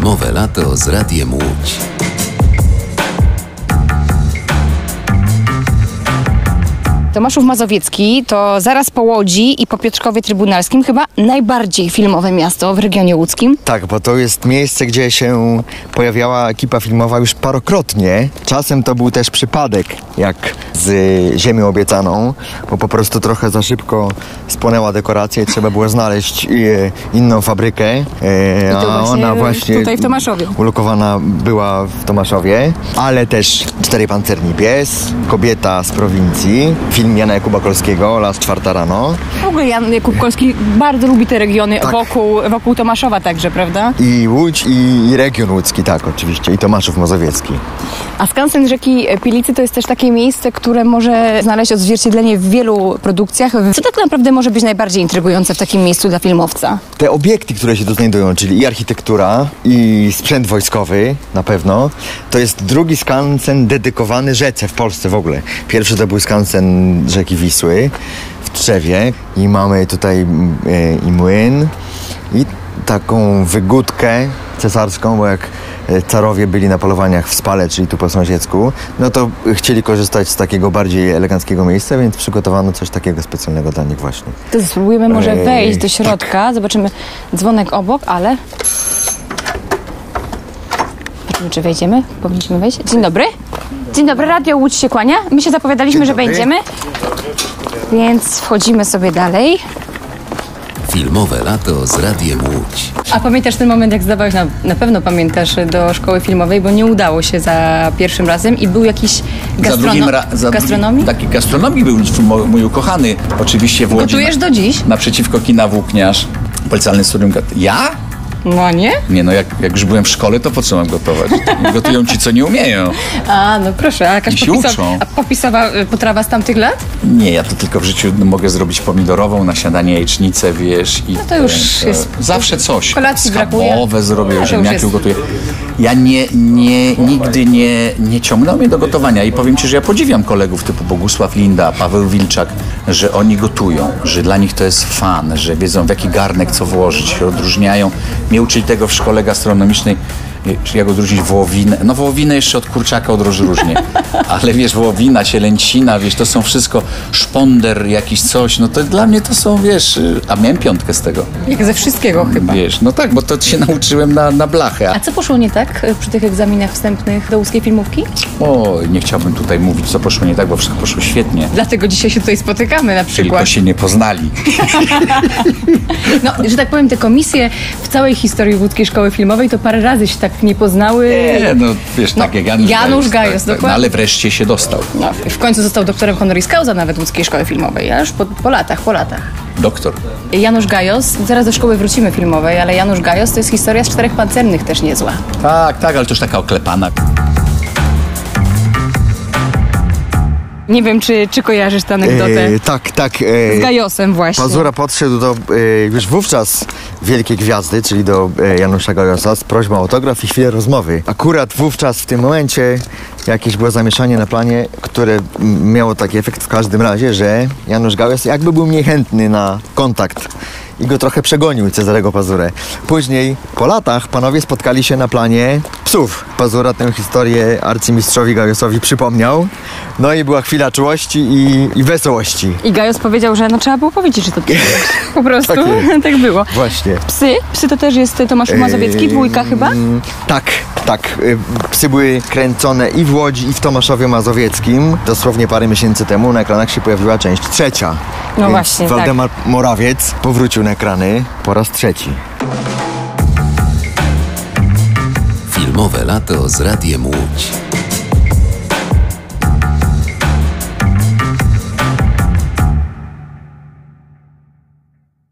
Filmowe lato z Radiem Łódź. Tomaszów Mazowiecki to zaraz po Łodzi i po Piotrkowie Trybunalskim chyba najbardziej filmowe miasto w regionie łódzkim. Tak, bo to jest miejsce, gdzie się pojawiała ekipa filmowa już parokrotnie. Czasem to był też przypadek, jak z Ziemią Obiecaną, bo po prostu trochę za szybko spłonęła dekoracja i trzeba było znaleźć inną fabrykę. A ona właśnie tutaj w Tomaszowie. Ulokowana była w Tomaszowie, ale też Cztery Pancerni Pies, Kobieta z prowincji, film Jana Jakuba Kolskiego, Las 4 rano. W ogóle Jan Jakub Kolski bardzo lubi te regiony tak. wokół Tomaszowa także, prawda? I Łódź, i region łódzki, tak, oczywiście, i Tomaszów Mazowiecki. A skansen rzeki Pilicy to jest też takie miejsce, które może znaleźć odzwierciedlenie w wielu produkcjach. Co tak naprawdę może być najbardziej intrygujące w takim miejscu dla filmowca? Te obiekty, które się tu znajdują, czyli i architektura, i sprzęt wojskowy na pewno, to jest drugi skansen dedykowany rzece w Polsce w ogóle. Pierwszy to był skansen rzeki Wisły w Trzewie i mamy tutaj i młyn i taką wygódkę cesarską, bo jak carowie byli na polowaniach w Spale, czyli tu po sąsiedzku, no to chcieli korzystać z takiego bardziej eleganckiego miejsca, więc przygotowano coś takiego specjalnego dla nich właśnie. To spróbujemy może wejść do środka, tak. Zobaczymy dzwonek obok, ale... Zobaczymy, czy wejdziemy. Powinniśmy wejść. Dzień dobry. Dzień dobry, Radio Łódź się kłania. My się zapowiadaliśmy, że będziemy, więc wchodzimy sobie dalej. Filmowe lato z Radiem Łódź. A pamiętasz ten moment, jak zdawałeś, na pewno pamiętasz, do szkoły filmowej, bo nie udało się za pierwszym razem i był jakiś gastronomii? Taki gastronomii był mój ukochany, oczywiście w Łodzi. Gotujesz do dziś? Naprzeciwko kina Włókniarz, policjalny studium. Ja? No nie? Nie, no jak już byłem w szkole, to po co mam gotować? Gotują ci, co nie umieją. A, no proszę, a jakaś popisowa potrawa z tamtych lat? Nie, ja to tylko w życiu mogę zrobić pomidorową na śniadanie, jajecznicę, wiesz. I no to już jest... Zawsze coś. Kolacji brakuje. Schabowe zrobię, ziemniaki ugotuję. Ja nigdy nie ciągnął mnie do gotowania i powiem ci, że ja podziwiam kolegów typu Bogusław Linda, Paweł Wilczak, że oni gotują, że dla nich to jest fan, że wiedzą, w jaki garnek co włożyć, się odróżniają. Mnie uczyli tego w szkole gastronomicznej, jak odróżnić wołowinę. No wołowinę jeszcze od kurczaka odróżnię, ale wiesz, wołowina, cielęcina, wiesz, to są wszystko, szponder, jakiś coś, no to dla mnie to są, wiesz, a miałem 5 z tego. Jak ze wszystkiego chyba. Wiesz, no tak, bo to się nauczyłem na blachę. A co poszło nie tak przy tych egzaminach wstępnych do łódzkiej filmówki? Oj, nie chciałbym tutaj mówić, co poszło nie tak, bo wszystko poszło świetnie. Dlatego dzisiaj się tutaj spotykamy na przykład. Tylko się nie poznali. No, że tak powiem, te komisje w całej historii łódzkiej szkoły filmowej to parę razy się tak nie poznały. Nie, no wiesz, tak jak Janusz Gajos, tak, dokładnie. No, ale wreszcie się dostał. No, w końcu został doktorem honoris causa nawet łódzkiej szkoły filmowej, aż po latach. Doktor. Janusz Gajos, zaraz do szkoły wrócimy filmowej, ale Janusz Gajos to jest historia z Czterech Pancernych też niezła. Tak, ale to już taka oklepana. Nie wiem, czy kojarzysz tę anegdotę. Tak. Z Gajosem właśnie. Pazura podszedł do już wówczas wielkiej gwiazdy, czyli do Janusza Gajosa z prośbą o autograf i chwilę rozmowy. Akurat wówczas w tym momencie jakieś było zamieszanie na planie, które miało taki efekt w każdym razie, że Janusz Gajos jakby był mniej chętny na kontakt i go trochę przegonił, Cezarego Pazurę. Później, po latach, panowie spotkali się na planie Psów. Pazura tę historię arcymistrzowi Gajosowi przypomniał. No i była chwila czułości i wesołości. I Gajos powiedział, że no trzeba było powiedzieć, że to ty. Po prostu tak było. Właśnie. Psy to też jest Tomasz Mazowiecki, 2 chyba? Tak. Psy były kręcone i w Łodzi, i w Tomaszowie Mazowieckim. Dosłownie parę miesięcy temu na ekranach się pojawiła część 3. No więc właśnie, Waldemar Morawiec powrócił na ekrany po raz 3. Filmowe lato z Radiem Łódź.